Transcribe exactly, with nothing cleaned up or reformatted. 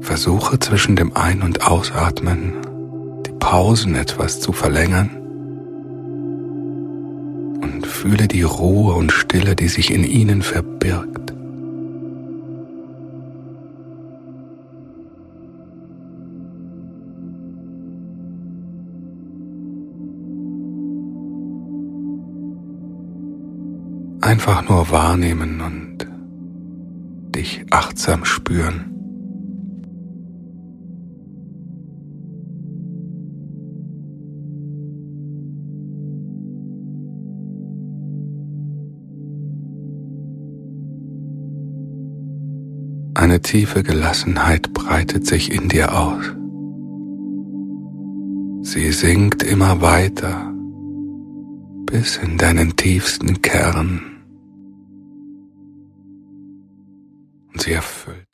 Versuche zwischen dem Ein- und Ausatmen die Pausen etwas zu verlängern und fühle die Ruhe und Stille, die sich in ihnen verbirgt. Einfach nur wahrnehmen und dich achtsam spüren. Eine tiefe Gelassenheit breitet sich in dir aus. Sie sinkt immer weiter bis in deinen tiefsten Kern und sie erfüllt